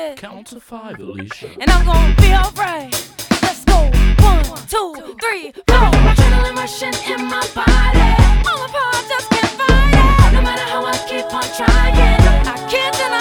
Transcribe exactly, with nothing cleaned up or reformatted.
it. Count to five, Alicia. And I'm gonna be alright. Let's go. One, two, three, four. Adrenaline rushing in my body. All the parts just can't fight it. No matter how I keep on trying, I can't deny.